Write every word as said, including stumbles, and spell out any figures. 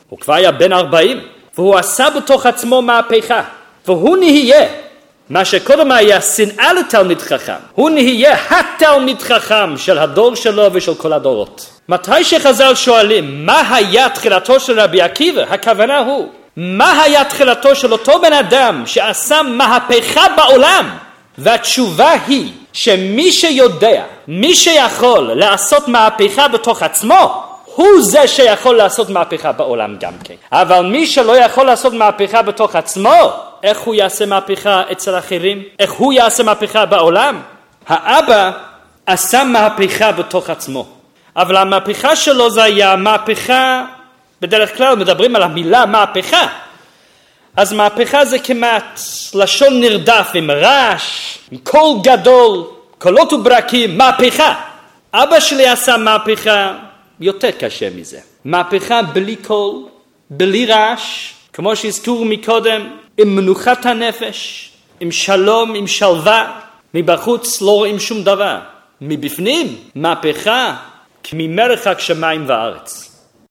הוא כבר היה בן ארבעים, והוא עשה בתוך עצמו מהפכה, והוא נהיה מה שקודם היה שנאה לתלמיד חכם, הוא נהיה התלמיד חכם של הדור שלו ושל כל הדורות. מתי שחז"ל שואלים מה היה תחילתו של רבי עקיבא, הכוונה הוא מה היה תחילתו של אותו בן אדם שעשה מהפכה בעולם, והתשובה היא שמי שיודע, מי שיכול לעשות מהפכה בתוך עצמו, הוא זה שיכול לעשות מהפכה בעולם גם כן. אבל מי שלא יכול לעשות מהפכה בתוך עצמו, איך הוא יעשה מהפכה אצל אחרים? איך הוא יעשה מהפכה בעולם? האבא עשה מהפכה בתוך עצמו, אבל המהפכה שלו זה היה מהפכה, בדרך כלל מדברים על המילה מהפכה, אז מהפכה זה כמעט לשון נרדף עם רעש, עם קול גדול, קולות וברקים, מהפכה. אבא שלי עשה מהפכה יותר קשה מזה. מהפכה בלי קול, בלי רעש, כמו שהזכירו מקודם, עם מנוחת הנפש, עם שלום, עם שלווה, מבחוץ לא רואים שום דבר. מבפנים, מהפכה, ממרחק שמיים וארץ.